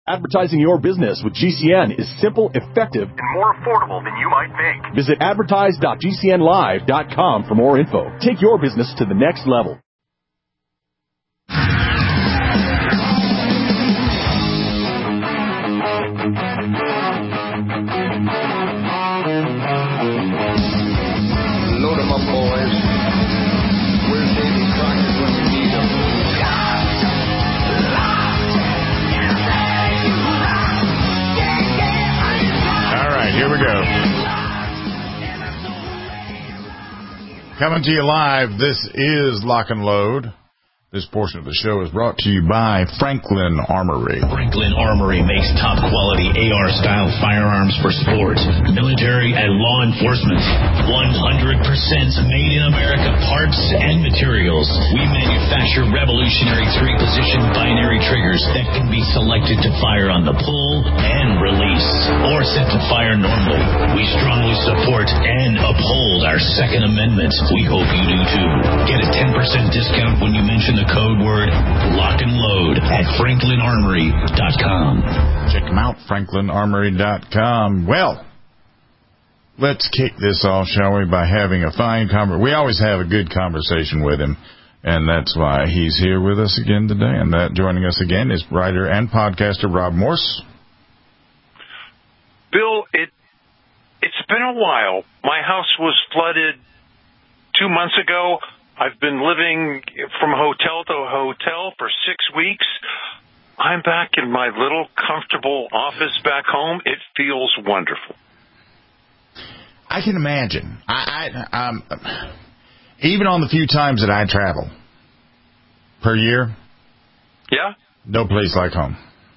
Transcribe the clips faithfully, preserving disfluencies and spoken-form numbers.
Advertising your business with G C N is simple, effective, and more affordable than you might think. Visit advertise dot g c n live dot com for more info. Take your business to the next level. Load 'em up, boys. Where's Davy Crockett when we need him? All right, here we go. Coming to you live, this is Lock and Load. This portion of the show is brought to you by Franklin Armory. Franklin Armory makes top-quality A R-style firearms for sport, military, and law enforcement. one hundred percent made-in-America parts and materials. We manufacture revolutionary three-position binary triggers that can be selected to fire on the pull and release, or set to fire normally. We strongly support and uphold our Second Amendment. We hope you do, too. Get a ten percent discount when you mention the code word Lock and Load at franklin armory dot com. Check them out, franklin armory dot com. Well, let's kick this off, shall we, by having a fine conversation. We always have a good conversation with him, and that's why he's here with us again today. And that joining us again is writer and podcaster Rob Morse. Bill, it it's been a while. My house was flooded two months ago. I've been living from hotel to hotel for six weeks. I'm back in my little comfortable office back home. It feels wonderful. I can imagine. I, I um, even on the few times that I travel per year, yeah, no place like home.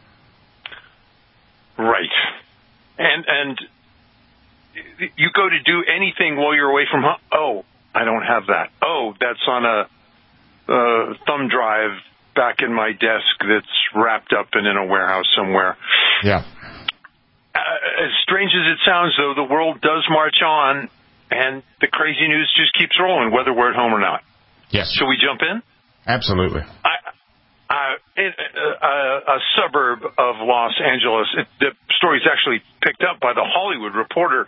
Right, and and you go to do anything while you're away from home. Oh, I don't have that. Oh, that's on a uh, thumb drive back in my desk that's wrapped up and in a warehouse somewhere. Yeah. Uh, as strange as it sounds, though, the world does march on, and the crazy news just keeps rolling, whether we're at home or not. Yes. Shall we jump in? Absolutely. I, uh, in, uh, a suburb of Los Angeles, it, the story is actually picked up by the Hollywood Reporter.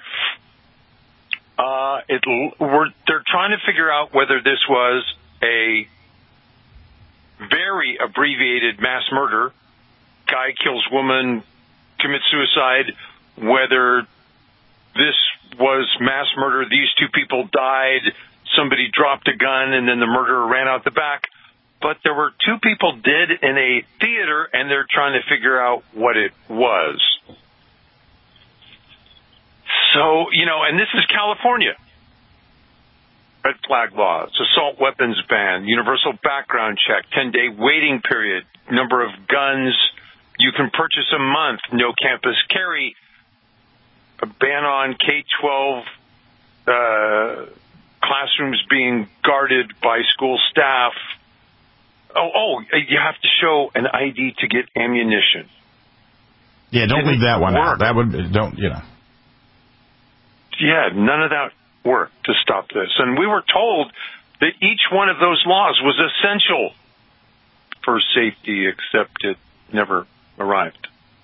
Uh, it, we're, they're trying to figure out whether this was a very abbreviated mass murder. Guy kills woman, commits suicide. Whether this was mass murder, these two people died, somebody dropped a gun, and then the murderer ran out the back. But there were two people dead in a theater, and they're trying to figure out what it was. So, you know, and this is California. Red flag laws, assault weapons ban, universal background check, ten-day waiting period, number of guns you can purchase a month, no campus carry, a ban on K twelve uh, classrooms being guarded by school staff. Oh, oh, you have to show an I D to get ammunition. Yeah, don't Didn't leave that one work. out. That would, don't, you know. Yeah, none of that worked to stop this. And we were told that each one of those laws was essential for safety, except it never arrived.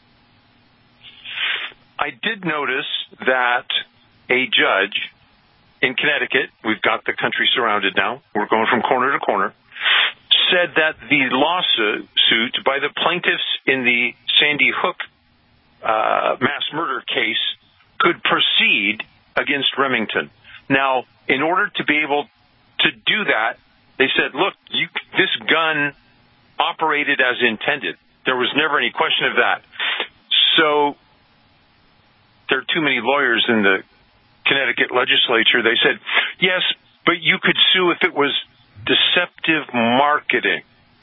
I did notice that a judge in Connecticut, we've got the country surrounded now, we're going from corner to corner, said that the lawsuit by the plaintiffs in the Sandy Hook uh, mass murder case could proceed against Remington. Now, in order to be able to do that, they said, look, you, this gun operated as intended. There was never any question of that. So there are too many lawyers in the Connecticut legislature. They said, yes, but you could sue if it was deceptive marketing.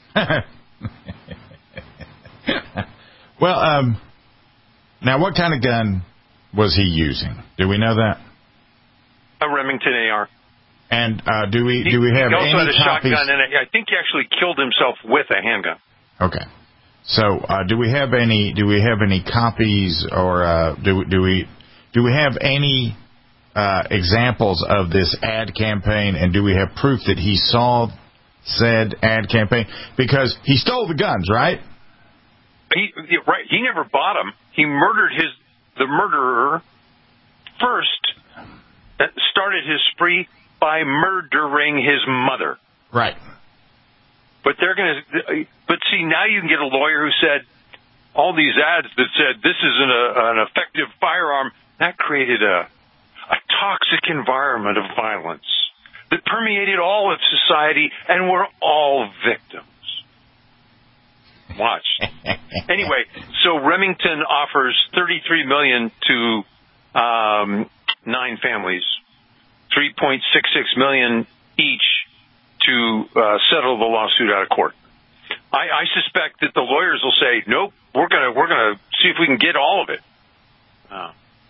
Well, um, now what kind of gun was he using? Do we know that? A Remington A R. And uh, do we do we have he also any had a copies? shotgun, and I think he actually killed himself with a handgun. Okay. So uh, do we have any do we have any copies or uh, do do we do we have any uh, examples of this ad campaign, and do we have proof that he saw said ad campaign? Because he stole the guns, right? he, he right. He never bought them. He murdered his the murderer first. That started his spree by murdering his mother. Right. But they're going to. But see, now you can get a lawyer who said all these ads that said this isn't a, an effective firearm. That created a a toxic environment of violence that permeated all of society, and we're all victims. Watch. Anyway, so Remington offers thirty-three million dollars to um, nine families, three point six six million dollars each to uh, settle the lawsuit out of court. I, I suspect that the lawyers will say, "Nope, we're gonna we're gonna see if we can get all of it." Uh,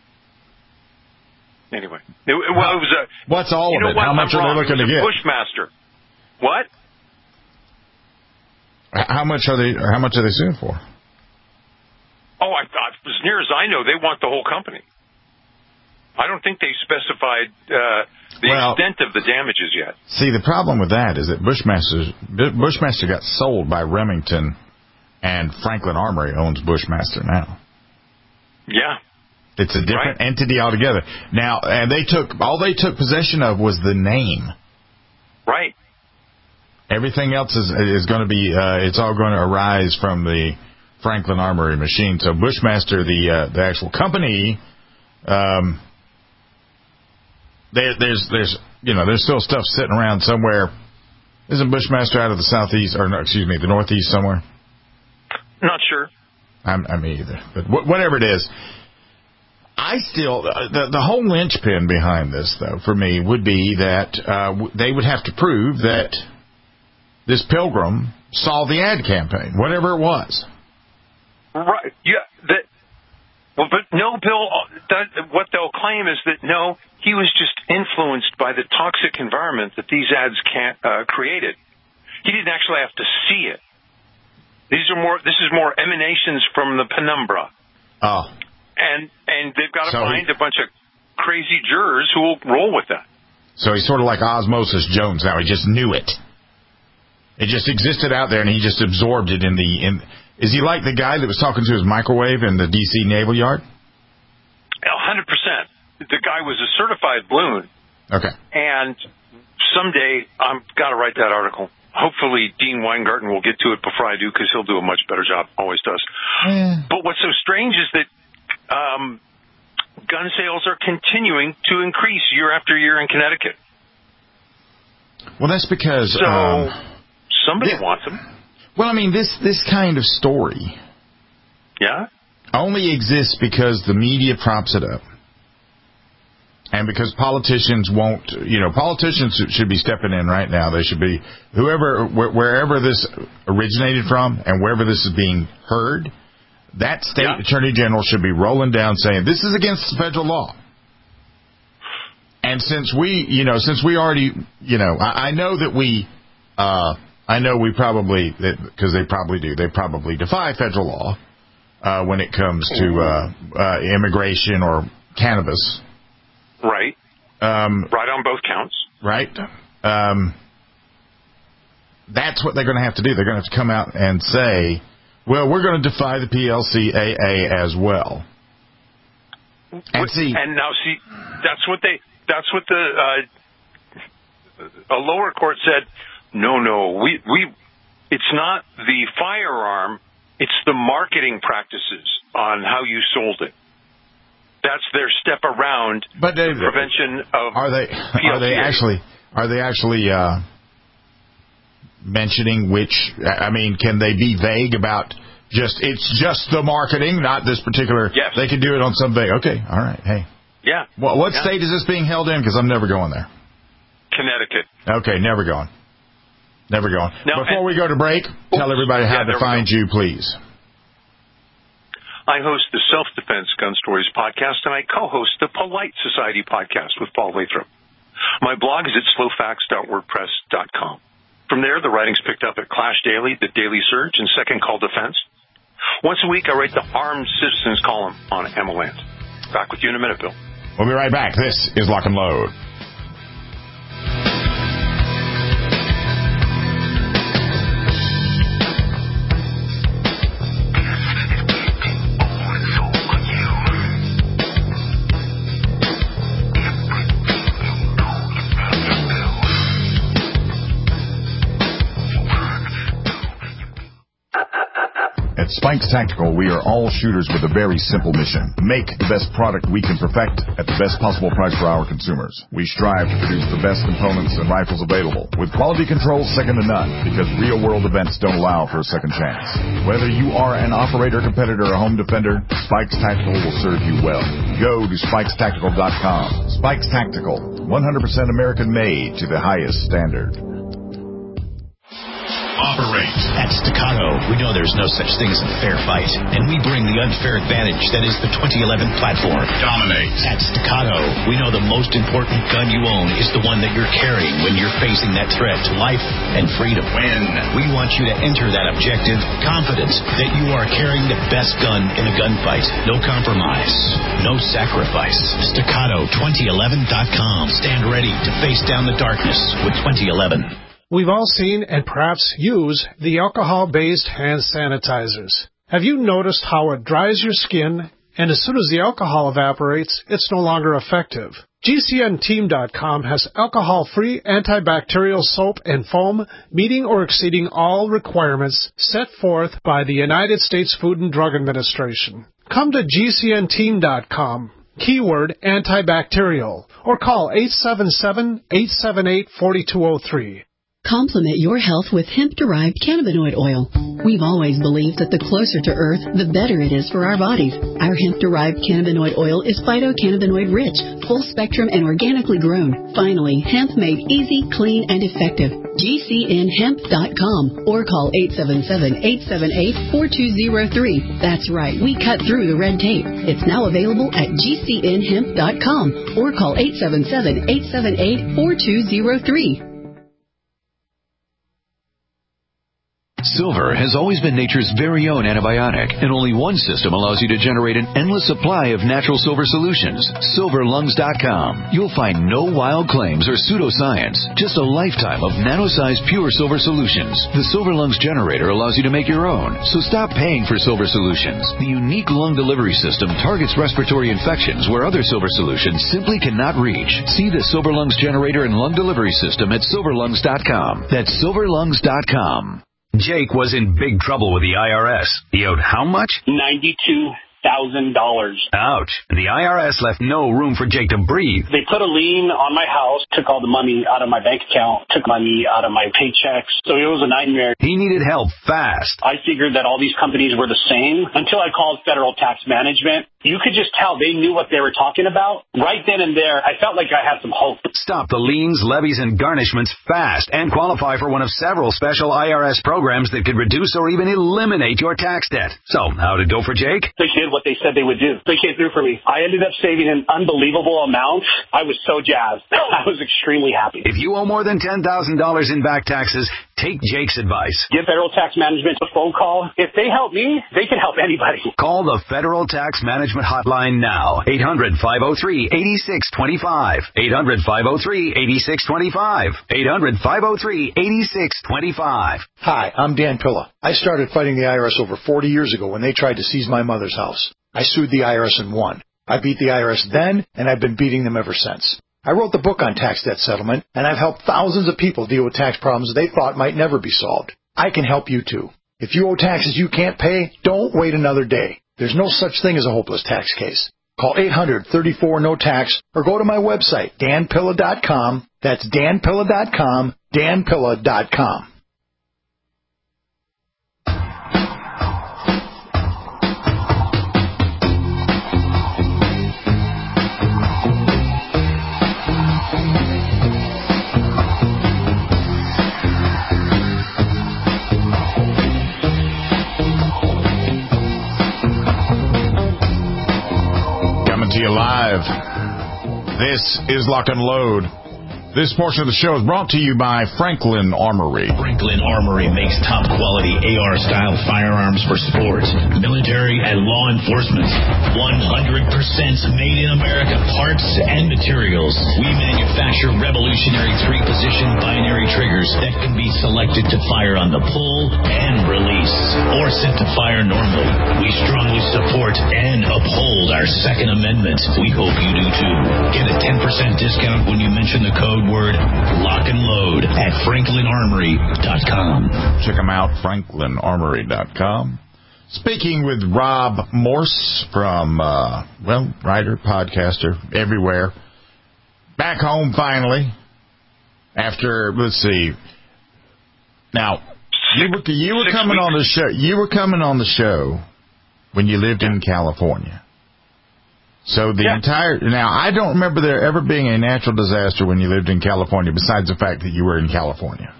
anyway, it, well, it was a. What's all you of know it? What? How much I'm are wrong. they looking it was to a get? Bushmaster. What? How much are they? How much are they suing for? Oh, I, I, as near as I know, they want the whole company. I don't think they specified uh, the well, extent of the damages yet. See, the problem with that is that Bushmaster Bushmaster got sold by Remington, and Franklin Armory owns Bushmaster now. Yeah, it's a different right. entity altogether now, and they took all they took possession of was the name. Right. Everything else is is going to be. Uh, it's all going to arise from the Franklin Armory machine. So Bushmaster, the uh, the actual company. Um, There, there's, there's, you know, there's still stuff sitting around somewhere. Isn't Bushmaster out of the southeast, or no, excuse me, the northeast somewhere? Not sure. I'm, I'm me either. But wh- whatever it is, I still, uh, the, the whole linchpin behind this, though, for me, would be that uh, w- they would have to prove that this Pilgrim saw the ad campaign, whatever it was. Right. Yeah. That. Well, but no, Bill. That, what they'll claim is that no, he was just influenced by the toxic environment that these ads can't, uh, created. He didn't actually have to see it. These are more. This is more emanations from the penumbra. Oh. And and they've got to so find he, a bunch of crazy jurors who will roll with that. So he's sort of like Osmosis Jones now. He just knew it. It just existed out there, and he just absorbed it in the. In, is he like the guy that was talking to his microwave in the D C Naval Yard? A hundred percent. The guy was a certified balloon. Okay. And someday I've got to write that article. Hopefully Dean Weingarten will get to it before I do, because he'll do a much better job. Always does. Yeah. But what's so strange is that um, gun sales are continuing to increase year after year in Connecticut. Well, that's because so um, somebody th- wants them. Well, I mean, this this kind of story, yeah, only exists because the media props it up, and because politicians won't. You know, politicians should be stepping in right now. They should be whoever, wh- wherever this originated from, and wherever this is being heard. That state yeah. attorney general should be rolling down saying this is against federal law. And since we, you know, since we already, you know, I, I know that we, uh, I know we probably, because they probably do, they probably defy federal law uh, when it comes to uh, uh, immigration or cannabis. Right. Um, right on both counts. Right. Um, that's what they're going to have to do. They're going to have to come out and say, well, we're going to defy the P L C A A as well. And see, and now see, that's what they, that's what the uh, a lower court said. No, no, we we, it's not the firearm; it's the marketing practices on how you sold it. That's their step around but they, the prevention of. Are they? P L C A. Are they actually? Are they actually uh, mentioning which? I mean, can they be vague about? Just it's just the marketing, not this particular. Yes. They can do it on some vague. Okay, all right. Hey. Yeah. Well, what yeah. state is this being held in? Because I'm never going there. Connecticut. Okay, never going. Never going. Now, Before and, we go to break, oops, tell everybody how yeah, to find you, please. I host the Self-Defense Gun Stories podcast, and I co-host the Polite Society podcast with Paul Lathrop. My blog is at slow facts dot wordpress dot com. From there, the writing's picked up at Clash Daily, The Daily Surge, and Second Call Defense. Once a week, I write the Armed Citizens column on Amalant. Back with you in a minute, Bill. We'll be right back. This is Lock and Load. At Spikes Tactical, we are all shooters with a very simple mission. Make the best product we can perfect at the best possible price for our consumers. We strive to produce the best components and rifles available, with quality control second to none, because real-world events don't allow for a second chance. Whether you are an operator, competitor, or home defender, Spikes Tactical will serve you well. Go to spikes tactical dot com. Spikes Tactical, one hundred percent American-made to the highest standard. Operate. At Staccato, we know there's no such thing as a fair fight, and we bring the unfair advantage that is the twenty eleven platform. Dominate. At Staccato, we know the most important gun you own is the one that you're carrying when you're facing that threat to life and freedom. Win. We want you to enter that objective confident that you are carrying the best gun in a gunfight. No compromise. No sacrifice. Staccato twenty eleven dot com. Stand ready to face down the darkness with twenty eleven. We've all seen and perhaps use the alcohol-based hand sanitizers. Have you noticed how it dries your skin, and as soon as the alcohol evaporates, it's no longer effective? G C N team dot com has alcohol-free antibacterial soap and foam meeting or exceeding all requirements set forth by the United States Food and Drug Administration. Come to G C N team dot com, keyword antibacterial, or call eight seven seven, eight seven eight, four two zero three. Complement your health with hemp-derived cannabinoid oil. We've always believed that the closer to Earth, the better it is for our bodies. Our hemp-derived cannabinoid oil is phytocannabinoid-rich, full-spectrum, and organically grown. Finally, hemp made easy, clean, and effective. G C N hemp dot com or call eight seven seven, eight seven eight, four two zero three. That's right, we cut through the red tape. It's now available at G C N hemp dot com or call eight seven seven, eight seven eight, four two zero three. Silver has always been nature's very own antibiotic, and only one system allows you to generate an endless supply of natural silver solutions. silver lungs dot com. You'll find no wild claims or pseudoscience, just a lifetime of nano-sized pure silver solutions. The Silver Lungs generator allows you to make your own, so stop paying for silver solutions. The unique lung delivery system targets respiratory infections where other silver solutions simply cannot reach. See the Silver Lungs generator and lung delivery system at silver lungs dot com. That's silver lungs dot com. Jake was in big trouble with the I R S. He owed how much? ninety-two thousand dollars. Ouch. The I R S left no room for Jake to breathe. They put a lien on my house, took all the money out of my bank account, took money out of my paychecks. So it was a nightmare. He needed help fast. I figured that all these companies were the same until I called Federal Tax Management. You could just tell they knew what they were talking about. Right then and there, I felt like I had some hope. Stop the liens, levies, and garnishments fast and qualify for one of several special I R S programs that could reduce or even eliminate your tax debt. So, how'd it go for Jake? They did what they said they would do. They came through for me. I ended up saving an unbelievable amount. I was so jazzed. I was extremely happy. If you owe more than ten thousand dollars in back taxes, take Jake's advice. Give Federal Tax Management a phone call. If they help me, they can help anybody. Call the Federal Tax Management hotline now. eight hundred, five oh three, eight six two five. eight hundred, five oh three, eight six two five. eight hundred, five oh three, eight six two five. Hi, I'm Dan Pilla. I started fighting the I R S over forty years ago when they tried to seize my mother's house. I sued the I R S and won. I beat the I R S then, and I've been beating them ever since. I wrote the book on tax debt settlement, and I've helped thousands of people deal with tax problems they thought might never be solved. I can help you too. If you owe taxes you can't pay, don't wait another day. There's no such thing as a hopeless tax case. Call eight hundred, thirty-four, no tax or go to my website, dan pilla dot com. That's dan pilla dot com, dan pilla dot com. To you live. This is Lock and Load. This portion of the show is brought to you by Franklin Armory. Franklin Armory makes top-quality A R-style firearms for sports, military, and law enforcement. one hundred percent made in America parts and materials. We manufacture revolutionary three-position binary triggers that can be selected to fire on the pull and release, or set to fire normally. We strongly support and uphold our Second Amendment. We hope you do too. Get a ten percent discount when you mention the code word Lock and Load at franklin armory dot com. Check them out, franklin armory dot com. Speaking with Rob Morse from, uh, well, writer, podcaster, everywhere. Back home finally. After, let's see. Now, you were, you were coming on the show. You were coming on the show when you lived in California. So the yeah. entire now, I don't remember there ever being a natural disaster when you lived in California, besides the fact that you were in California.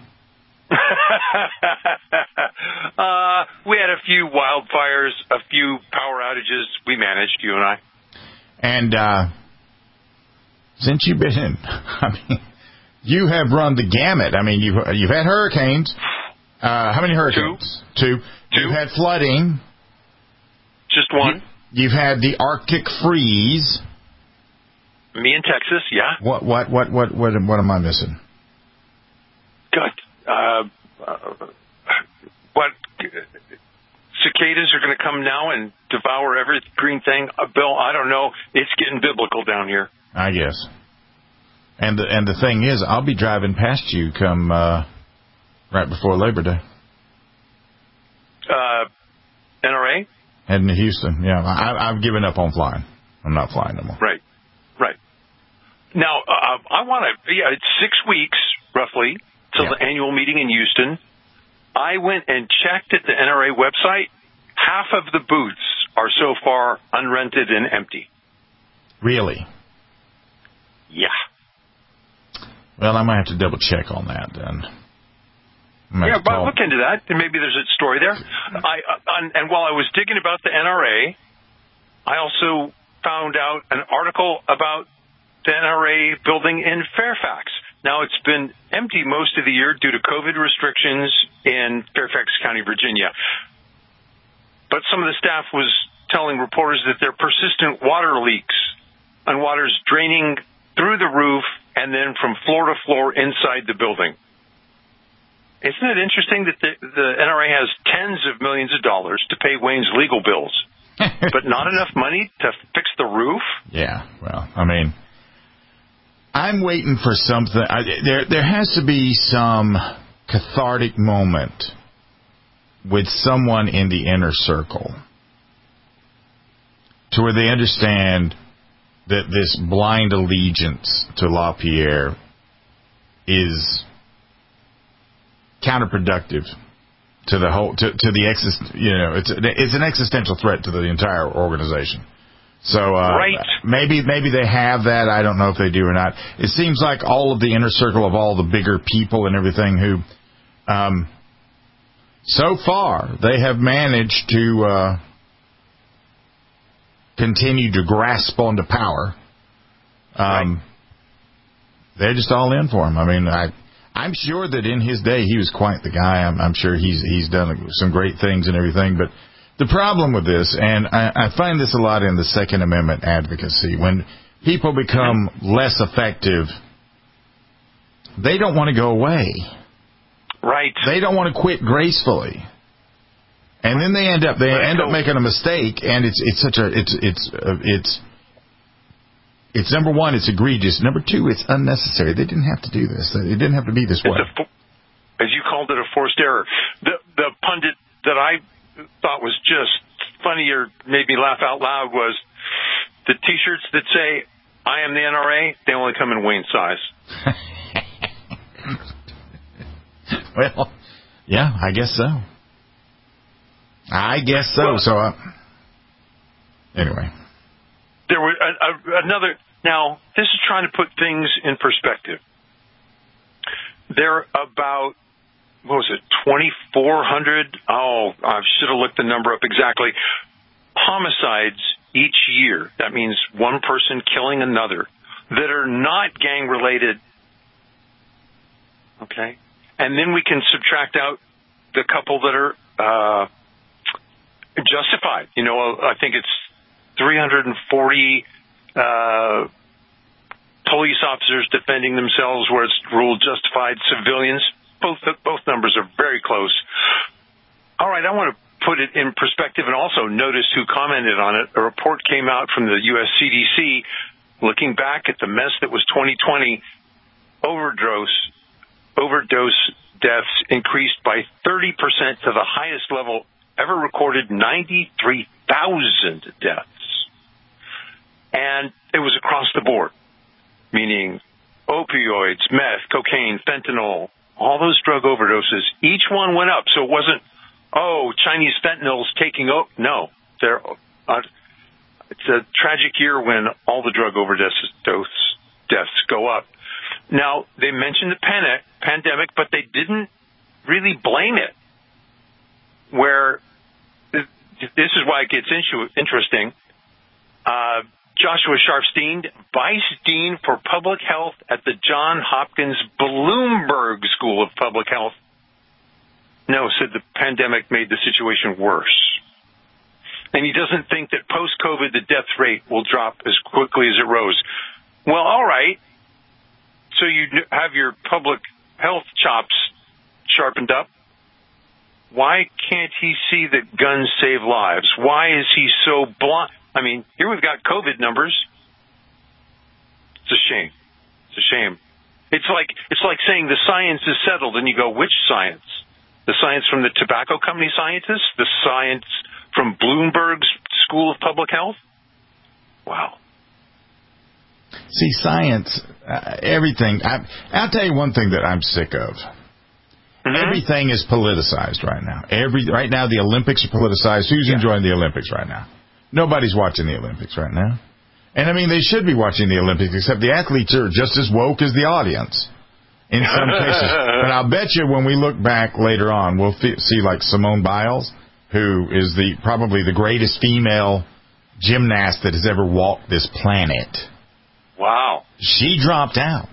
uh, we had a few wildfires, a few power outages. We managed, you and I. And uh, since you've been in, I mean, you have run the gamut. I mean, you've you've had hurricanes. Uh, how many hurricanes? Two. Two. Two. You've had flooding. Just one. You, you've had the Arctic freeze. Me in Texas, yeah. What what what what what what am I missing? God, uh, uh, what cicadas are going to come now and devour every green thing? Uh, Bill, I don't know. It's getting biblical down here. I guess. And the and the thing is, I'll be driving past you come uh, right before Labor Day. Uh, N R A? Heading to Houston. Yeah, I, I've given up on flying. I'm not flying no more. Right, right. Now, uh, I want to. Yeah, it's six weeks roughly till yeah. the annual meeting in Houston. I went and checked at the N R A website. Half of the booths are so far unrented and empty. Really? Yeah. Well, I might have to double check on that then. Yeah, but look into that, and maybe there's a story there. I uh, and while I was digging about the N R A, I also found out an article about the N R A building in Fairfax. Now, it's been empty most of the year due to COVID restrictions in Fairfax County, Virginia. But some of the staff was telling reporters that there are persistent water leaks and water's draining through the roof and then from floor to floor inside the building. Isn't it interesting that the, the N R A has tens of millions of dollars to pay Wayne's legal bills, but not enough money to fix the roof? Yeah, well, I mean, I'm waiting for something. I, there, there has to be some cathartic moment with someone in the inner circle to where they understand that this blind allegiance to LaPierre is counterproductive to the whole to, to the exist you know it's it's an existential threat to the entire organization. So uh, right. maybe maybe they have that. I don't know if they do or not. It seems like all of the inner circle of all the bigger people and everything who, um, so far they have managed to uh, continue to grasp onto power. Um, right. They're just all in for him. I mean, I. I'm sure that in his day he was quite the guy. I'm, I'm sure he's he's done some great things and everything. But the problem with this, and I, I find this a lot in the Second Amendment advocacy, when people become less effective, they don't want to go away. Right. They don't want to quit gracefully. And then they end up they end up making a mistake, and it's it's such a it's it's uh, it's. It's, number one, it's egregious. Number two, it's unnecessary. They didn't have to do this. It didn't have to be this way. A, as you called it, a forced error. The, the pundit that I thought was just funny or made me laugh out loud was the T-shirts that say, I am the N R A, they only come in Wayne size. Well, yeah, I guess so. I guess so. Well, so, uh, anyway. There were a, a, another. Now, this is trying to put things in perspective. There are about, what was it, twenty-four hundred? Oh, I should have looked the number up exactly. Homicides each year. That means one person killing another that are not gang related. Okay, and then we can subtract out the couple that are uh, justified. You know, I think it's three hundred forty uh, police officers defending themselves where it's ruled justified, civilians. Both both numbers are very close. All right, I want to put it in perspective and also notice who commented on it. A report came out from the U S C D C looking back at the mess that was twenty twenty. Overdose, overdose deaths increased by thirty percent to the highest level ever recorded ninety-three thousand deaths. And it was across the board, meaning opioids, meth, cocaine, fentanyl, all those drug overdoses, each one went up. So it wasn't, oh, Chinese fentanyl's taking over. No, they're, uh, it's a tragic year when all the drug overdose deaths go up. Now, they mentioned the pan- pandemic, but they didn't really blame it. Where this is why it gets interesting. Uh, Joshua Sharfstein, Vice Dean for Public Health at the Johns Hopkins Bloomberg School of Public Health. No, said the pandemic made the situation worse. And he doesn't think that post-COVID the death rate will drop as quickly as it rose. Well, all right. So you have your public health chops sharpened up. Why can't he see that guns save lives? Why is he so blind? I mean, here we've got COVID numbers. It's a shame. It's a shame. It's like it's like saying the science is settled, and you go, which science? The science from the tobacco company scientists? The science from Bloomberg's School of Public Health? Wow. See, science, uh, everything. I, I'll tell you one thing that I'm sick of. Mm-hmm. Everything is politicized right now. Every right now, the Olympics are politicized. Who's yeah. enjoying the Olympics right now? Nobody's watching the Olympics right now. And, I mean, they should be watching the Olympics, except the athletes are just as woke as the audience in some cases. But I'll bet you when we look back later on, we'll f- see, like, Simone Biles, who is the probably the greatest female gymnast that has ever walked this planet. Wow. She dropped out.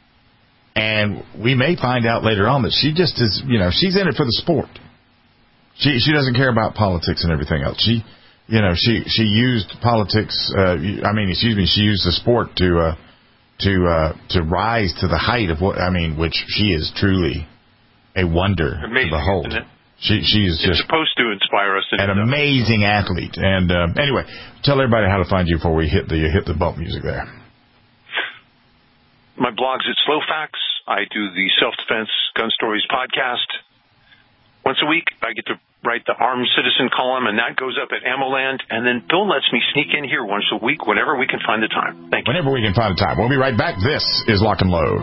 And we may find out later on that she just is, you know, she's in it for the sport. She she doesn't care about politics and everything else. She... You know, she she used politics. Uh, I mean, excuse me, she used the sport to uh, to uh, to rise to the height of what I mean, which she is truly a wonder amazing, to behold. Isn't it? She she is it's just supposed to inspire us. An amazing athlete. And uh, anyway, tell everybody how to find you before we hit the hit the bump music there. My blog's at Slowfax. I do the Self Defense Gun Stories podcast once a week. I get to write the Armed Citizen column, and that goes up at AmmoLand. And then Bill lets me sneak in here once a week whenever we can find the time. Thank you. Whenever we can find the time. We'll be right back. This is Lock and Load.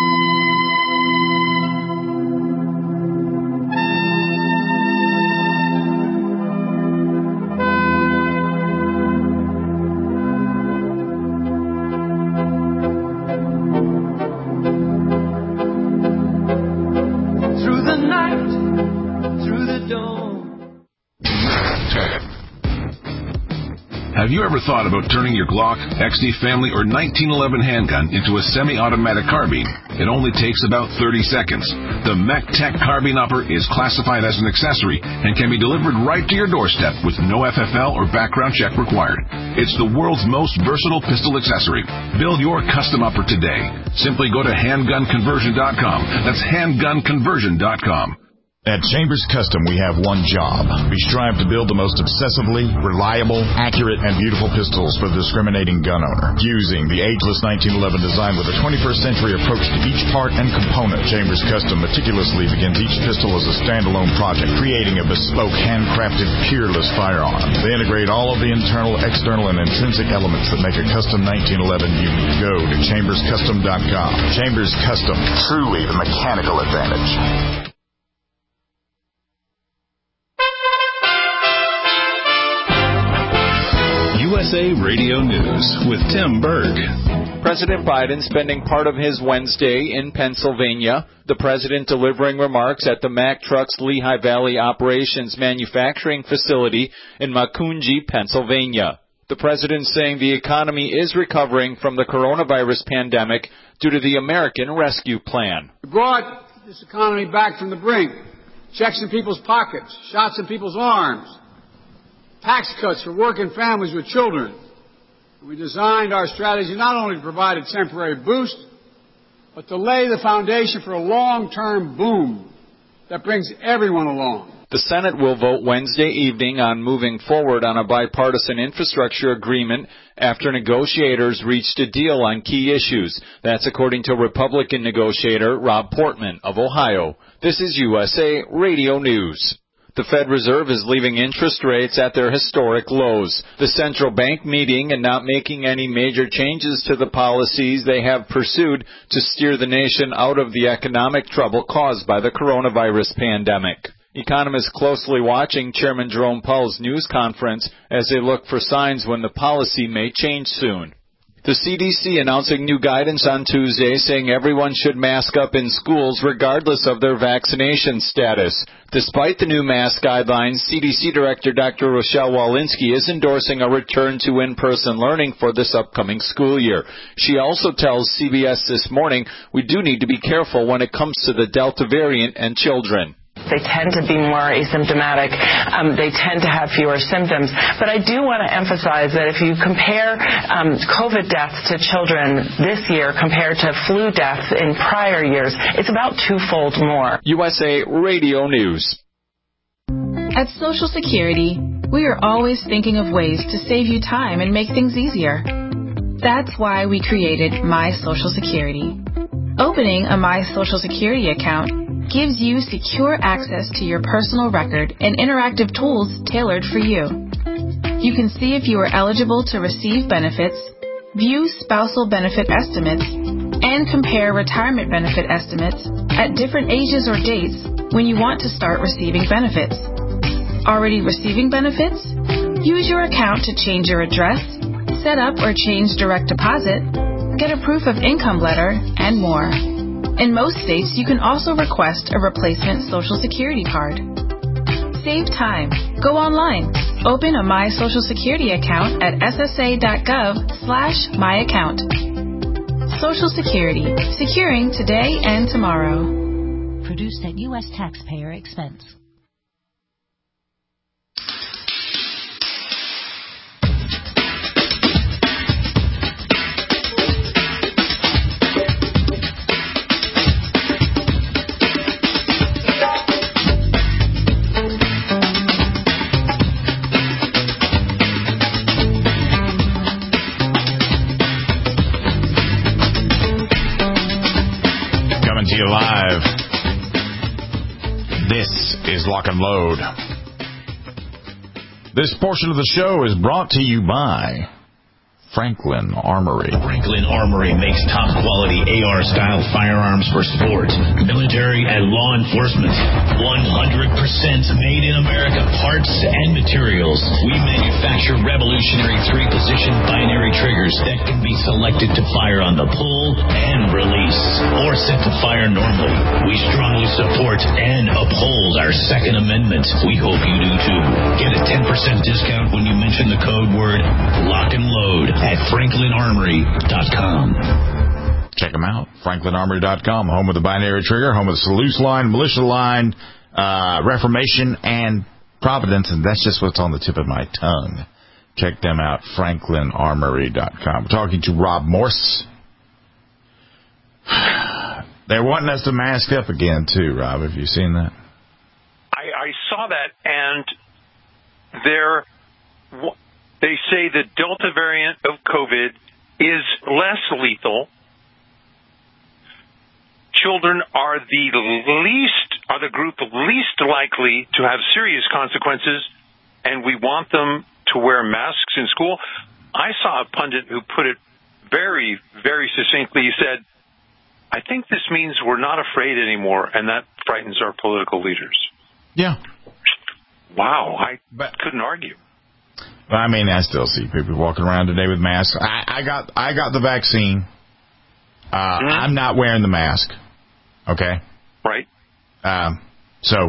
Have you ever thought about turning your Glock, X D Family, or nineteen eleven handgun into a semi-automatic carbine? It only takes about thirty seconds. The MechTech Carbine Upper is classified as an accessory and can be delivered right to your doorstep with no F F L or background check required. It's the world's most versatile pistol accessory. Build your custom upper today. Simply go to handgun conversion dot com. That's handgun conversion dot com. At Chambers Custom, we have one job. We strive to build the most obsessively, reliable, accurate, and beautiful pistols for the discriminating gun owner. Fusing the ageless nineteen eleven design with a twenty-first century approach to each part and component, Chambers Custom meticulously begins each pistol as a standalone project, creating a bespoke, handcrafted, peerless firearm. They integrate all of the internal, external, and intrinsic elements that make a custom nineteen eleven unique. Go to chambers custom dot com. Chambers Custom, truly the mechanical advantage. U S A Radio News with Tim Berg. President Biden spending part of his Wednesday in Pennsylvania. The president delivering remarks at the Mack Trucks Lehigh Valley Operations Manufacturing Facility in Macungie, Pennsylvania. The president saying the economy is recovering from the coronavirus pandemic due to the American Rescue Plan. We brought this economy back from the brink. Checks in people's pockets, shots in people's arms. Tax cuts for working families with children. We designed our strategy not only to provide a temporary boost, but to lay the foundation for a long-term boom that brings everyone along. The Senate will vote Wednesday evening on moving forward on a bipartisan infrastructure agreement after negotiators reached a deal on key issues. That's according to Republican negotiator Rob Portman of Ohio. This is U S A Radio News. The Fed Reserve is leaving interest rates at their historic lows. The central bank meeting and not making any major changes to the policies they have pursued to steer the nation out of the economic trouble caused by the coronavirus pandemic. Economists closely watching Chairman Jerome Powell's news conference as they look for signs when the policy may change soon. The C D C announcing new guidance on Tuesday saying everyone should mask up in schools regardless of their vaccination status. Despite the new mask guidelines, C D C Director Doctor Rochelle Walensky is endorsing a return to in-person learning for this upcoming school year. She also tells C B S This Morning we do need to be careful when it comes to the Delta variant and children. They tend to be more asymptomatic. Um, they tend to have fewer symptoms. But I do want to emphasize that if you compare um, COVID deaths to children this year compared to flu deaths in prior years, it's about twofold more. U S A Radio News. At Social Security, we are always thinking of ways to save you time and make things easier. That's why we created My Social Security. Opening a My Social Security account gives you secure access to your personal record and interactive tools tailored for you. You can see if you are eligible to receive benefits, view spousal benefit estimates, and compare retirement benefit estimates at different ages or dates when you want to start receiving benefits. Already receiving benefits? Use your account to change your address, set up or change direct deposit, get a proof of income letter, and more. In most states, you can also request a replacement Social Security card. Save time. Go online. Open a My Social Security account at ssa.gov slash my account. Social Security. Securing today and tomorrow. Produced at U S taxpayer expense. To you live. This is Lock and Load. This portion of the show is brought to you by Franklin Armory. Franklin Armory makes top-quality A R-style firearms for sport, military, and law enforcement. one hundred percent made in America parts and materials. We manufacture revolutionary three-position binary triggers that can be selected to fire on the pull and release, or set to fire normally. We strongly support and uphold our Second Amendment. We hope you do too. Get a ten percent discount when you mention the code word Lock and Load at franklin armory dot com. Check them out. franklin armory dot com, home of the binary trigger, home of the Salute line, militia line, uh, Reformation, and Providence, and that's just what's on the tip of my tongue. Check them out, franklin armory dot com. We're talking to Rob Morse. They're wanting us to mask up again, too, Rob. Have you seen that? I, I saw that, and they're... They say the Delta variant of COVID is less lethal. Children are the least, are the group least likely to have serious consequences, and we want them to wear masks in school. I saw a pundit who put it very, very succinctly. He said, I think this means we're not afraid anymore, and that frightens our political leaders. Yeah. Wow, I but, couldn't argue. I mean, I still see people walking around today with masks. I, I got I got the vaccine. Uh, mm-hmm. I'm not wearing the mask. Okay? Right. Um, so,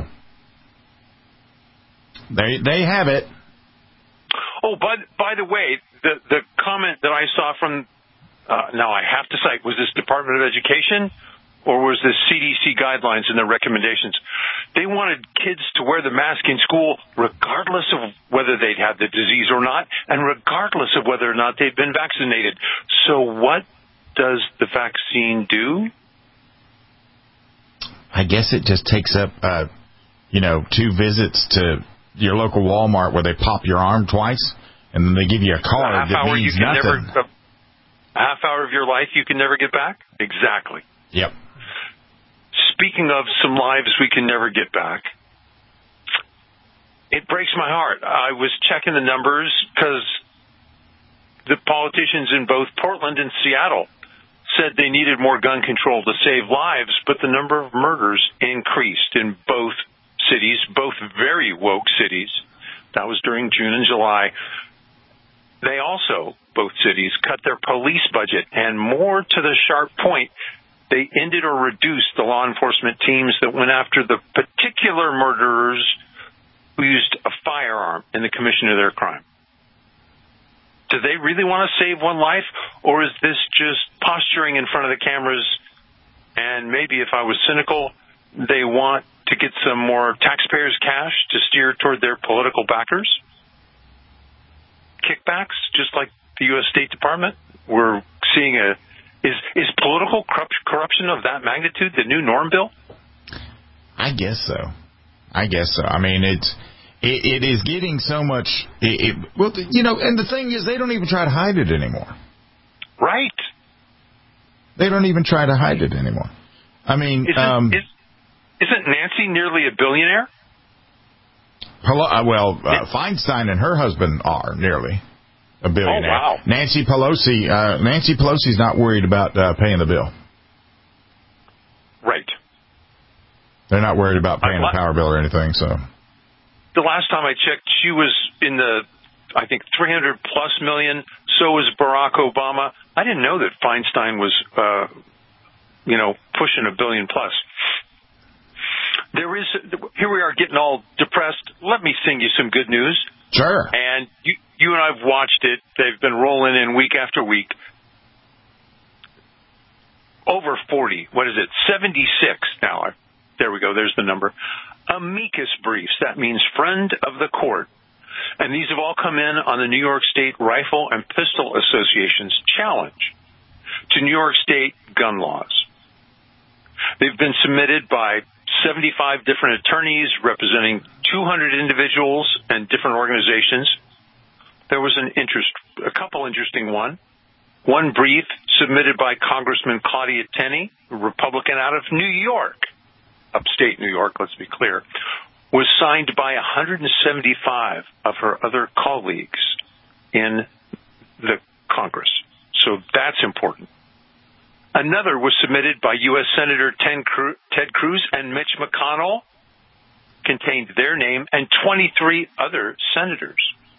they they have it. Oh, but by the way, the, the comment that I saw from, uh, now I have to cite, was this Department of Education or was this C D C guidelines and their recommendations? They wanted kids to wear the mask in school regardless of whether they'd had the disease or not, and regardless of whether or not they'd been vaccinated. So what does the vaccine do? I guess it just takes up, uh, you know, two visits to your local Walmart where they pop your arm twice, and then they give you a card a half that hour means you can nothing. Never, a half hour of your life you can never get back? Exactly. Yep. Speaking of some lives we can never get back, it breaks my heart. I was checking the numbers because the politicians in both Portland and Seattle said they needed more gun control to save lives, but the number of murders increased in both cities, both very woke cities. That was during June and July. They also, both cities, cut their police budget, and more to the sharp point, they ended or reduced the law enforcement teams that went after the particular murderers who used a firearm in the commission of their crime. Do they really want to save one life, or is this just posturing in front of the cameras, and maybe if I was cynical, they want to get some more taxpayers' cash to steer toward their political backers? Kickbacks, just like the U S State Department? We're seeing a... Is, is political corruption of that magnitude the new norm, Bill? I guess so. I guess so. I mean, it's... It, it is getting so much, it, it, well, you know, and the thing is, they don't even try to hide it anymore. Right. They don't even try to hide it anymore. I mean, isn't, um, is, isn't Nancy nearly a billionaire? Hello, uh, well, uh, Feinstein and her husband are nearly a billionaire. Oh, wow. Nancy Pelosi, uh, Nancy Pelosi's not worried about uh, paying the bill. Right. They're not worried about paying la- the power bill or anything, so. The last time I checked, she was in the, I think, three hundred plus million. So was Barack Obama. I didn't know that Feinstein was, uh, you know, pushing a billion plus. There is, here we are getting all depressed. Let me sing you some good news. Sure. And you, you and I've watched it. They've been rolling in week after week. Over forty. What is it? seventy-six now. There we go. There's the number. Amicus briefs. That means friend of the court. And these have all come in on the New York State Rifle and Pistol Association's challenge to New York State gun laws. They've been submitted by seventy-five different attorneys representing two hundred individuals and different organizations. There was an interest, a couple interesting one. One brief submitted by Congressman Claudia Tenney, a Republican out of New York, upstate New York, let's be clear, was signed by one hundred seventy-five of her other colleagues in the Congress. So that's important. Another was submitted by U S Senator Ted Cruz and Mitch McConnell, contained their name, and twenty-three other senators.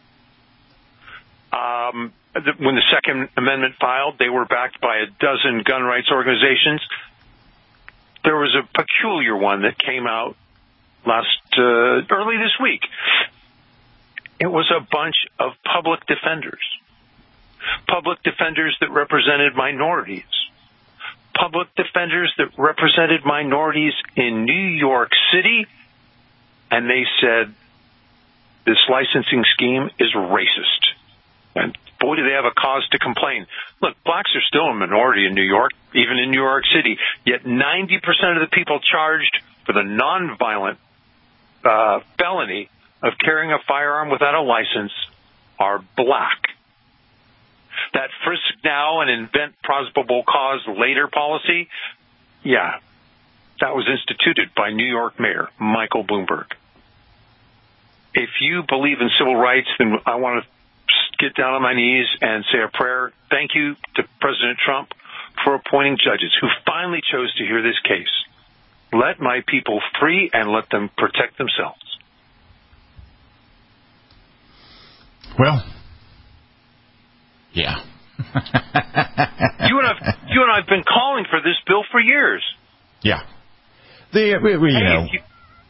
Um, when the Second Amendment filed, they were backed by a dozen gun rights organizations. There was a peculiar one that came out last uh, early this week. It was a bunch of public defenders, public defenders that represented minorities, public defenders that represented minorities in New York City, and they said this licensing scheme is racist. And boy, do they have a cause to complain. Look, blacks are still a minority in New York, even in New York City, yet ninety percent of the people charged for the nonviolent uh, felony of carrying a firearm without a license are black. That frisk now and invent probable cause later policy, yeah, that was instituted by New York Mayor Michael Bloomberg. If you believe in civil rights, then I want to get down on my knees and say a prayer. Thank you to President Trump for appointing judges who finally chose to hear this case. Let my people free and let them protect themselves. Well, yeah. you and I've you and I've been calling for this bill for years. Yeah. The we, we, you hey, know. You,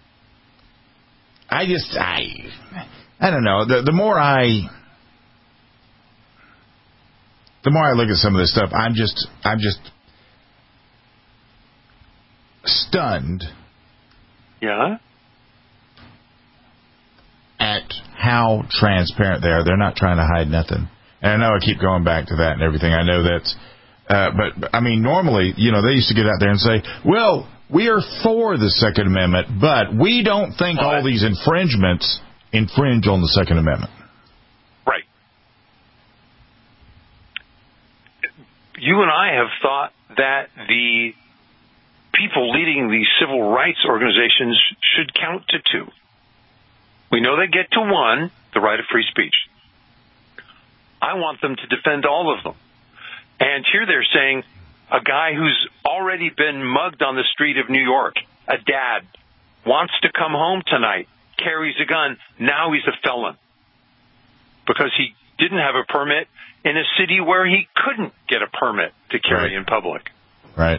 I just I I don't know. The the more I the more I look at some of this stuff, I'm just I'm just stunned. Yeah. At how transparent they are. They're not trying to hide nothing. And I know I keep going back to that and everything. I know that's, uh, but, I mean, normally, you know, they used to get out there and say, well, we are for the Second Amendment, but we don't think all these infringements infringe on the Second Amendment. Right. You and I have thought that the people leading these civil rights organizations should count to two. We know they get to one, the right of free speech. I want them to defend all of them. And here they're saying a guy who's already been mugged on the street of New York, a dad, wants to come home tonight, carries a gun, now he's a felon because he didn't have a permit in a city where he couldn't get a permit to carry right. in public. Right.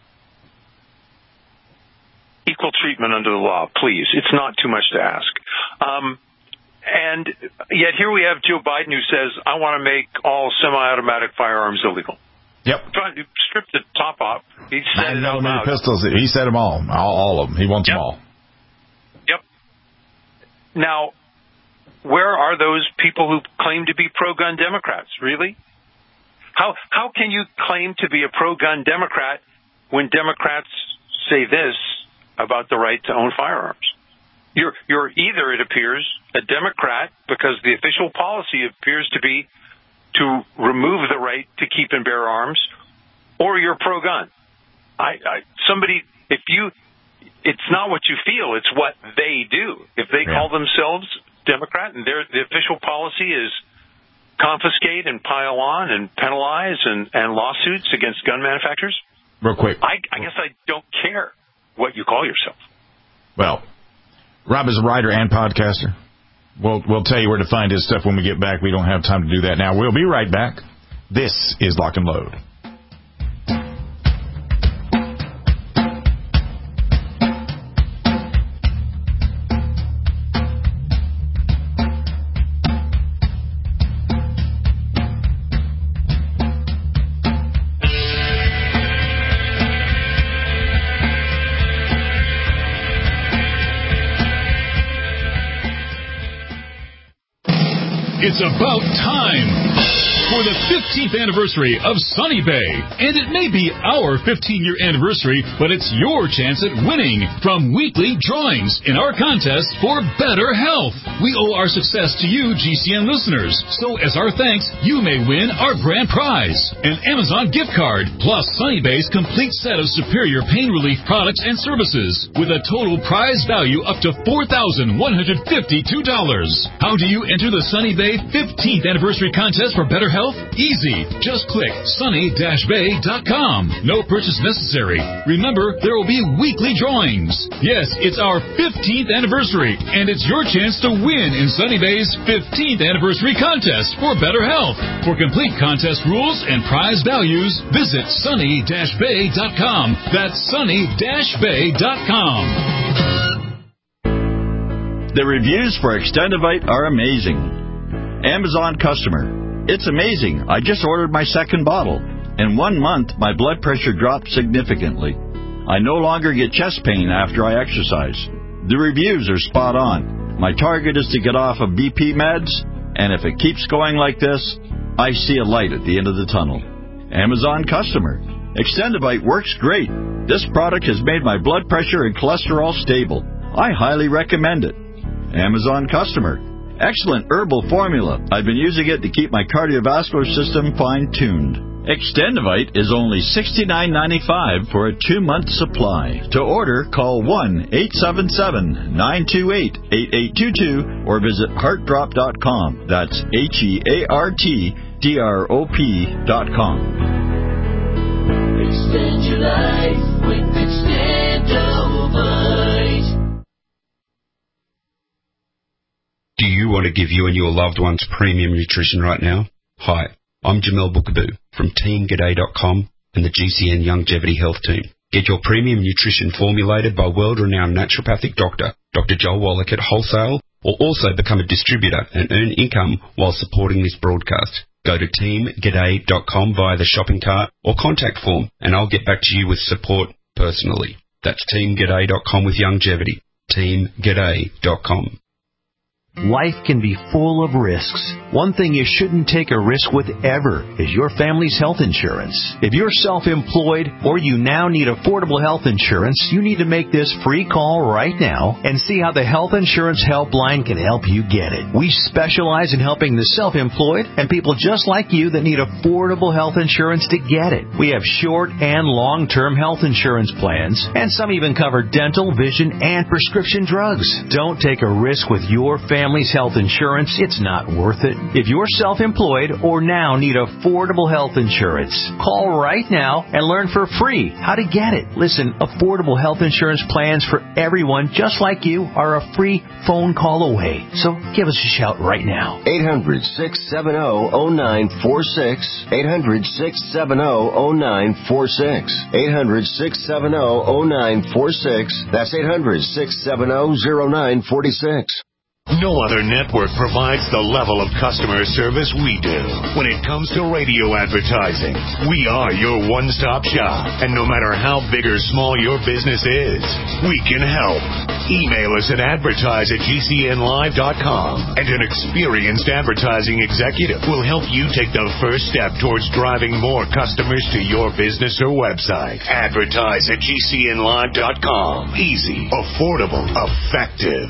Equal treatment under the law, please. It's not too much to ask. Um, and yet here we have Joe Biden who says, I want to make all semi-automatic firearms illegal. Yep. Strip the top off. He said Nine millimeter pistols. He said them all. all. All of them. He wants yep. them all. Yep. Now, where are those people who claim to be pro-gun Democrats? Really? How how can you claim to be a pro-gun Democrat when Democrats say this about the right to own firearms? You're you're either, it appears, a Democrat because the official policy appears to be to remove the right to keep and bear arms, or you're pro-gun. I, I somebody, if you, it's not what you feel, it's what they do. If they yeah. call themselves Democrat and their the official policy is confiscate and pile on and penalize and, and lawsuits against gun manufacturers, real quick, I, I guess I don't care what you call yourself. Well, Rob is a writer and podcaster. We'll, we'll tell you where to find his stuff when we get back. We don't have time to do that now. We'll be right back. This is Lock and Load. It's about time for the fifteenth anniversary of Sunny Bay. And it may be our fifteen-year anniversary, but it's your chance at winning from weekly drawings in our contest for better health. We owe our success to you, G C N listeners. So as our thanks, you may win our grand prize, an Amazon gift card, plus Sunny Bay's complete set of superior pain relief products and services, with a total prize value up to four thousand one hundred fifty-two dollars. How do you enter the Sunny Bay fifteenth anniversary contest for better health? Easy. Just click sunny dash bay dot com. No purchase necessary. Remember, there will be weekly drawings. Yes, it's our fifteenth anniversary, and it's your chance to win in Sunny Bay's fifteenth anniversary contest for better health. For complete contest rules and prize values, visit sunny dash bay dot com. That's sunny dash bay dot com. The reviews for Extendivite are amazing. Amazon customer. It's amazing. I just ordered my second bottle. In one month, my blood pressure dropped significantly. I no longer get chest pain after I exercise. The reviews are spot on. My target is to get off of B P meds, and if it keeps going like this, I see a light at the end of the tunnel. Amazon customer. Extendivite works great. This product has made my blood pressure and cholesterol stable. I highly recommend it. Amazon customer. Excellent herbal formula. I've been using it to keep my cardiovascular system fine-tuned. Extendivite is only sixty-nine ninety-five for a two-month supply. To order, call one eight seven seven nine two eight eight eight two two or visit heart drop dot com. That's H E A R T D R O P dot com. Extend your life with Extendivite. Do you want to give you and your loved ones premium nutrition right now? Hi, I'm Jamel Bookaboo from team g'day dot com and the G C N Longevity Health Team. Get your premium nutrition formulated by world-renowned naturopathic doctor, Doctor Joel Wallach at wholesale, or also become a distributor and earn income while supporting this broadcast. Go to team g'day dot com via the shopping cart or contact form, and I'll get back to you with support personally. That's team g'day dot com with longevity. team g'day dot com. Life can be full of risks. One thing you shouldn't take a risk with ever is your family's health insurance. If you're self-employed or you now need affordable health insurance, you need to make this free call right now and see how the Health Insurance Helpline can help you get it. We specialize in helping the self-employed and people just like you that need affordable health insurance to get it. We have short and long-term health insurance plans, and some even cover dental, vision, and prescription drugs. Don't take a risk with your family's health insurance. It's not worth it. If you're self-employed or now need affordable health insurance, call right now and learn for free how to get it. Listen, affordable health insurance plans for everyone just like you are a free phone call away. So give us a shout right now. eight hundred, six seven zero, zero nine four six. eight hundred, six seven zero, zero nine four six. eight hundred, six seven zero, zero nine four six. That's eight hundred, six seven zero, zero nine four six. No other network provides the level of customer service we do. When it comes to radio advertising, we are your one-stop shop. And no matter how big or small your business is, we can help. Email us at advertise at G C N live dot com, and an experienced advertising executive will help you take the first step towards driving more customers to your business or website. Advertise at G C N live dot com. Easy, affordable, effective.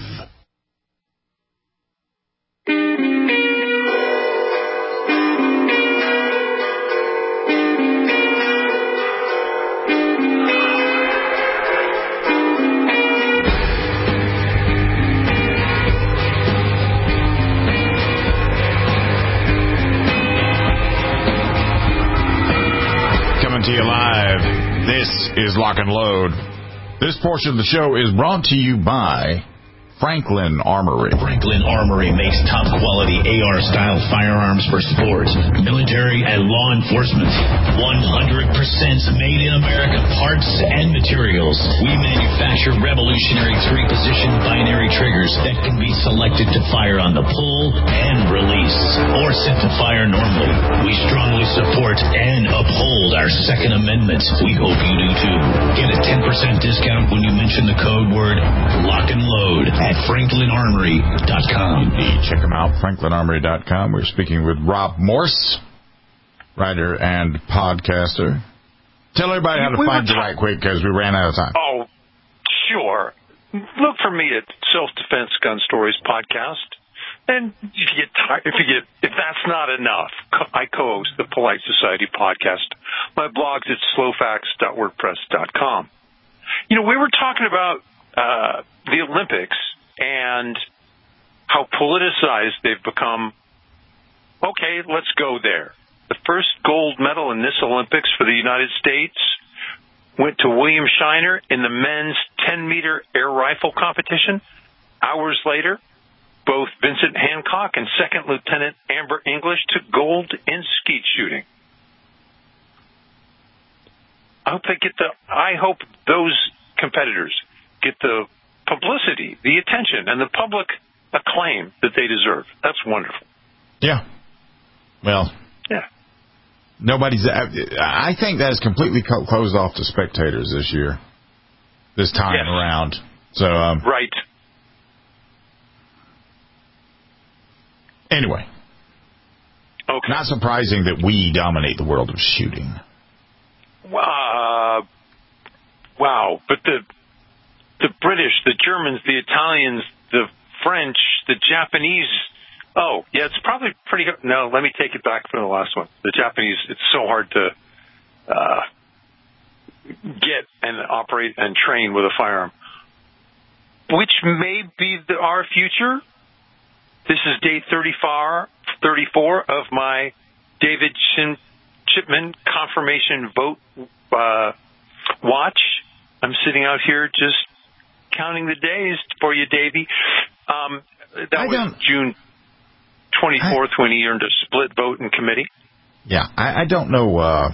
To you live. This is Lock and Load. This portion of the show is brought to you by Franklin Armory. Franklin Armory makes top quality A R style firearms for sports, military, and law enforcement. one hundred percent made in America parts and materials. We manufacture revolutionary three position binary triggers that can be selected to fire on the pull and release, or set to fire normally. We strongly support and uphold our Second Amendment. We hope you do too. Get a ten percent discount when you mention the code word Lock and Load at franklin armory dot com. Check them out, franklin armory dot com. We're speaking with Rob Morse, writer and podcaster. Tell everybody how to we find you right quick, because we ran out of time. Oh, sure. Look for me at Self Defense Gun Stories podcast. And if you get tired, if you get if that's not enough, I co-host the Polite Society podcast. My blog's at slowfax dot wordpress dot com. You know, we were talking about uh, the Olympics and how politicized they've become. Okay, let's go there. The first gold medal in this Olympics for the United States went to William Shiner in the men's ten-meter air rifle competition. Hours later, both Vincent Hancock and Second Lieutenant Amber English took gold in skeet shooting. I hope they get the. I hope those competitors get the publicity, the attention, and the public acclaim that they deserve. That's wonderful. Yeah. Well. Yeah. Nobody's. I think that is completely closed off to spectators this year, this time yes. around. So. Um, right. Anyway. Okay. Not surprising that we dominate the world of shooting. Uh, wow. But the the British, the Germans, the Italians, the French, the Japanese. Oh, yeah, it's probably pretty good. No, let me take it back from the last one. The Japanese, it's so hard to uh, get and operate and train with a firearm, which may be the, our future. This is day thirty-four, thirty-four of my David Shin, Chipman confirmation vote uh, watch. I'm sitting out here just counting the days for you, Davey. Um, that I was June twenty-fourth I, when he earned a split vote in committee. Yeah, I, I don't know. Uh,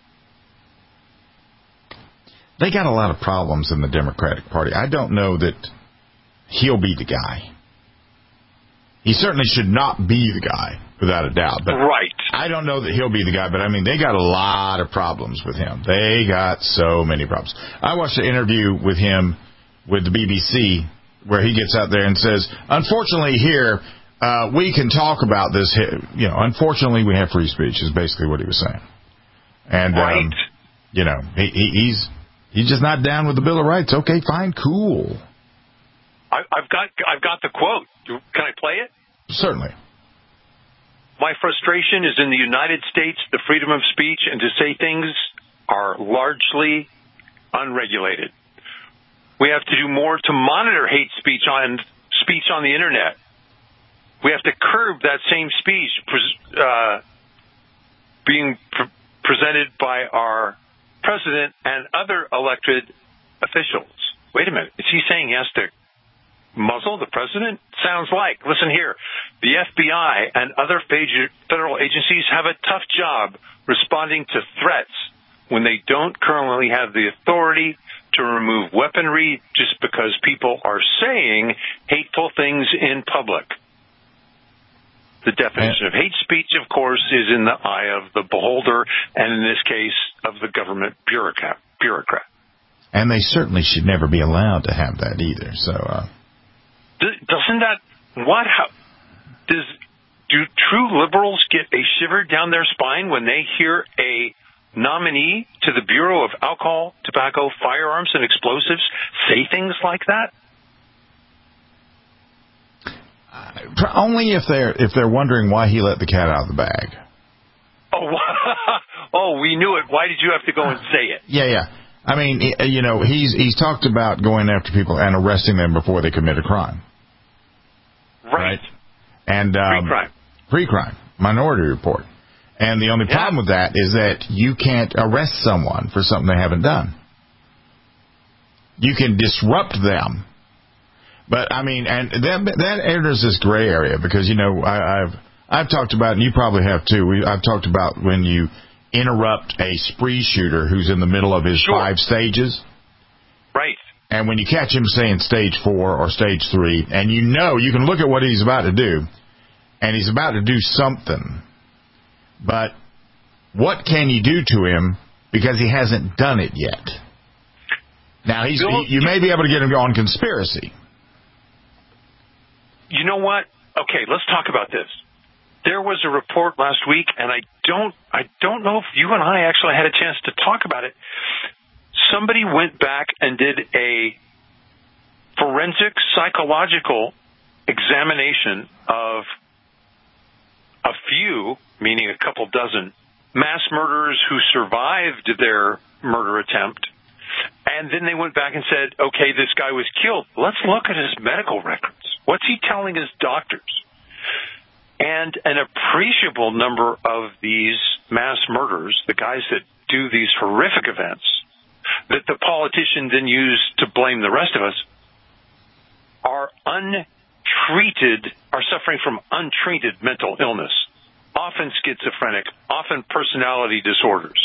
they got a lot of problems in the Democratic Party. I don't know that he'll be the guy. He certainly should not be the guy, without a doubt. But right. I don't know that he'll be the guy, but, I mean, they got a lot of problems with him. They got so many problems. I watched an interview with him with the B B C where he gets out there and says, unfortunately here, uh, we can talk about this. You know, unfortunately we have free speech is basically what he was saying. And, right. um, you know, he, he, he's he's just not down with the Bill of Rights. Okay, fine, cool. I, I've got I've got the quote. Can I play it? Certainly. My frustration is in the United States, the freedom of speech and to say things are largely unregulated. We have to do more to monitor hate speech on speech on the internet. We have to curb that same speech uh, being pre- presented by our president and other elected officials. Wait a minute. Is he saying he has to muzzle the president? Sounds like. Listen here. The F B I and other federal agencies have a tough job responding to threats when they don't currently have the authority to remove weaponry just because people are saying hateful things in public. The definition of hate speech, of course, is in the eye of the beholder, and in this case, of the government bureaucrat. bureaucrat. And they certainly should never be allowed to have that either. So, uh... doesn't that what? How, does do true liberals get a shiver down their spine when they hear a nominee to the Bureau of Alcohol, Tobacco, Firearms, and Explosives say things like that? Uh, only if they're if they're wondering why he let the cat out of the bag. Oh, oh, we knew it. Why did you have to go and say it? Yeah, yeah. I mean, you know, he's he's talked about going after people and arresting them before they commit a crime. Right. right? And um, pre-crime. Pre-crime. Minority Report. And the only yeah. problem with that is that you can't arrest someone for something they haven't done. You can disrupt them. But, I mean, and that, that enters this gray area because, you know, I, I've I've talked about, and you probably have too, we, I've talked about when you interrupt a spree shooter who's in the middle of his sure. five stages. Right. And when you catch him saying stage four or stage three, and you know, you can look at what he's about to do, and he's about to do something. But what can you do to him because he hasn't done it yet? Now, he's Bill, he, you may be able to get him on conspiracy. You know what? Okay, let's talk about this. There was a report last week, and I don't I don't know if you and I actually had a chance to talk about it. Somebody went back and did a forensic psychological examination of a few, meaning a couple dozen, mass murderers who survived their murder attempt. And then they went back and said, okay, this guy was killed. Let's look at his medical records. What's he telling his doctors? And an appreciable number of these mass murders, the guys that do these horrific events, that the politicians then use to blame the rest of us, are untreated, are suffering from untreated mental illness, often schizophrenic, often personality disorders.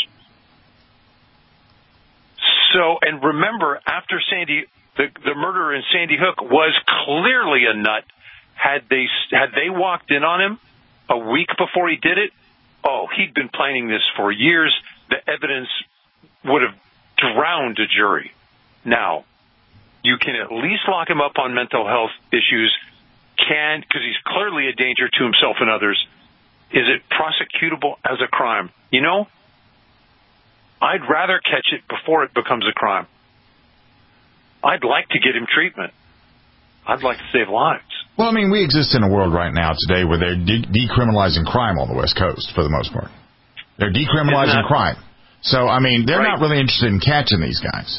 So, and remember, after Sandy, the, the murderer in Sandy Hook was clearly a nut. Had they had they walked in on him a week before he did it, oh, he'd been planning this for years. The evidence would have drowned a jury. Now, you can at least lock him up on mental health issues, can because he's clearly a danger to himself and others. Is it prosecutable as a crime? You know, I'd rather catch it before it becomes a crime. I'd like to get him treatment. I'd like to save lives. Well, I mean, we exist in a world right now today where they're de- decriminalizing crime on the West Coast for the most part. They're decriminalizing crime. So, I mean, they're right. not really interested in catching these guys.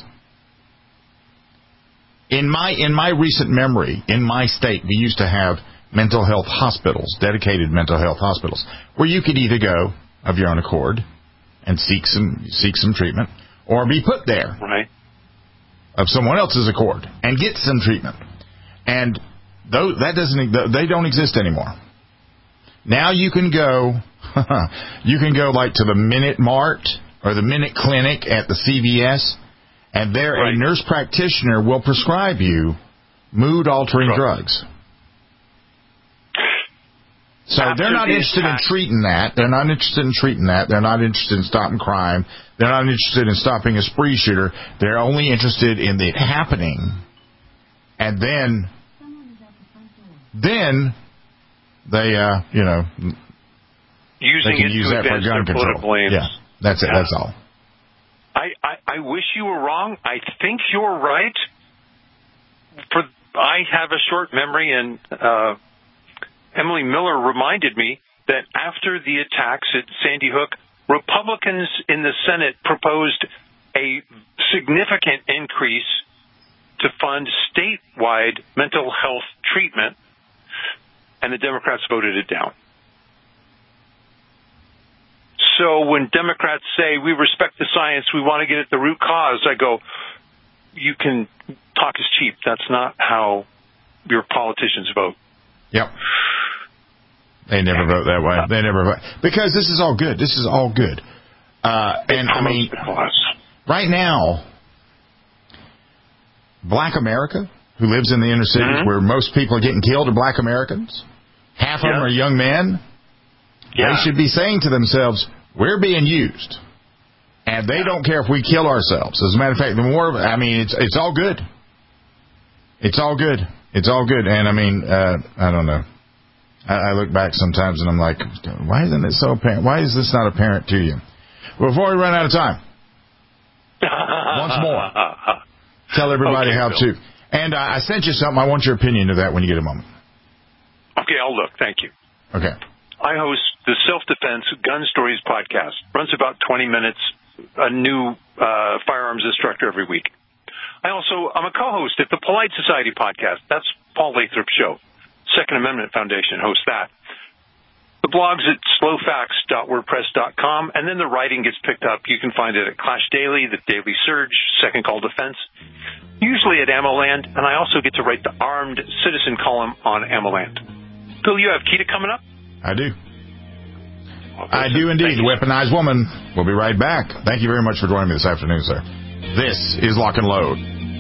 In my in my recent memory, in my state, we used to have mental health hospitals, dedicated mental health hospitals, where you could either go of your own accord and seek some seek some treatment, or be put there right. of someone else's accord and get some treatment. And those, that doesn't they don't exist anymore. Now you can go, you can go like to the Minute Mart or the Minute Clinic at the C V S, and there right. a nurse practitioner will prescribe you mood-altering drugs. drugs. So After they're not the interested attack. in treating that. They're not interested in treating that. They're not interested in stopping crime. They're not interested in stopping a spree shooter. They're only interested in it happening And then, then they, uh, you know, Using they can it use to that for advance gun their control. political aims. Yeah, that's it. Yeah. That's all. I, I, I wish you were wrong. I think you're right. For I have a short memory, and uh, Emily Miller reminded me that after the attacks at Sandy Hook, Republicans in the Senate proposed a significant increase to fund statewide mental health treatment, and the Democrats voted it down. So when Democrats say, we respect the science, we want to get at the root cause, I go, you can talk is cheap. That's not how your politicians vote. Yep. They never vote that way. They never vote. Because this is all good. This is all good. Uh, and, I mean, right now, Black America, who lives in the inner cities mm-hmm. where most people are getting killed, are Black Americans. Half of yeah. them are young men. Yeah. They should be saying to themselves, we're being used. And they yeah. don't care if we kill ourselves. As a matter of fact, the more, I mean, it's it's all good. It's all good. It's all good. And, I mean, uh, I don't know. I, I look back sometimes and I'm like, why isn't it so apparent? Why is this not apparent to you? Well, before we run out of time, once more, tell everybody okay, how Bill. to. And uh, I sent you something. I want your opinion of that when you get a moment. Okay, I'll look. Thank you. Okay. I host the Self-Defense Gun Stories podcast. Runs about twenty minutes, a new uh, firearms instructor every week. I also, I'm a co-host at the Polite Society podcast. That's Paul Lathrop's show. Second Amendment Foundation hosts that. The blog's at slow facts dot wordpress dot com, and then the writing gets picked up. You can find it at Clash Daily, The Daily Surge, Second Call Defense, usually at AmmoLand, and I also get to write the Armed Citizen column on AmmoLand. Bill, you have Keita coming up? I do. Okay, I do indeed. The Weaponized Woman. We'll be right back. Thank you very much for joining me this afternoon, sir. This is Lock and Load.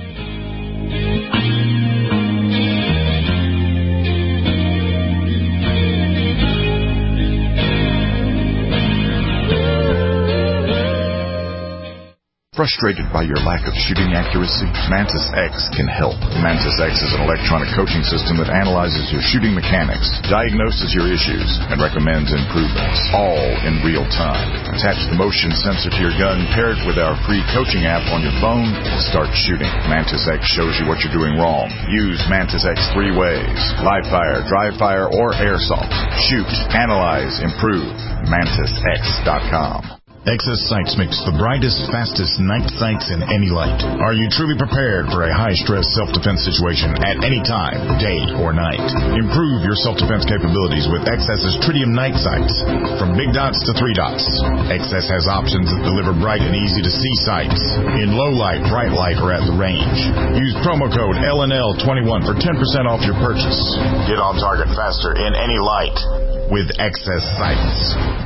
Frustrated by your lack of shooting accuracy? Mantis X can help. Mantis X is an electronic coaching system that analyzes your shooting mechanics, diagnoses your issues, and recommends improvements, all in real time. Attach the motion sensor to your gun, pair it with our free coaching app on your phone, and start shooting. Mantis X shows you what you're doing wrong. Use Mantis X three ways: live fire, dry fire, or airsoft. Shoot, analyze, improve. Mantis X dot com. Excess Sights makes the brightest, fastest night sights in any light. Are you truly prepared for a high-stress self-defense situation at any time, day or night? Improve your self-defense capabilities with Excess's Tritium night sights. From big dots to three dots, Excess has options that deliver bright and easy-to-see sights in low light, bright light, or at the range. Use promo code L N L twenty-one for ten percent off your purchase. Get on target faster in any light with Excess Sights.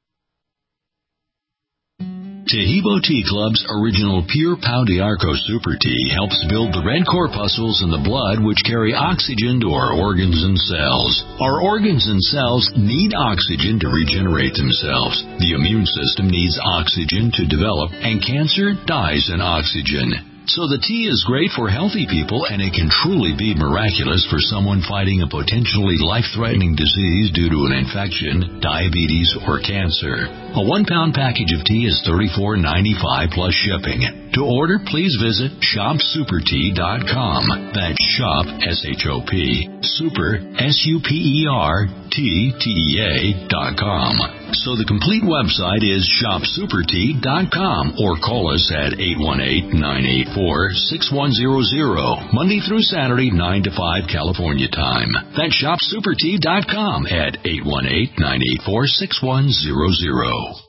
Tahibo Tea Club's original Pure Pau d'Arco Super Tea helps build the red corpuscles in the blood which carry oxygen to our organs and cells. Our organs and cells need oxygen to regenerate themselves. The immune system needs oxygen to develop, and cancer dies in oxygen. So the tea is great for healthy people, and it can truly be miraculous for someone fighting a potentially life-threatening disease due to an infection, diabetes, or cancer. A one-pound package of tea is thirty-four ninety-five plus shipping. To order, please visit shop super tea dot com. That's shop, S H O P, super, S U P E R, T T E A dot com. So the complete website is shop super tea dot com, or call us at eight one eight, nine eight four, six one zero zero, Monday through Saturday, nine to five California time. That's shop super tea dot com at eight one eight, nine eight four, six one zero zero.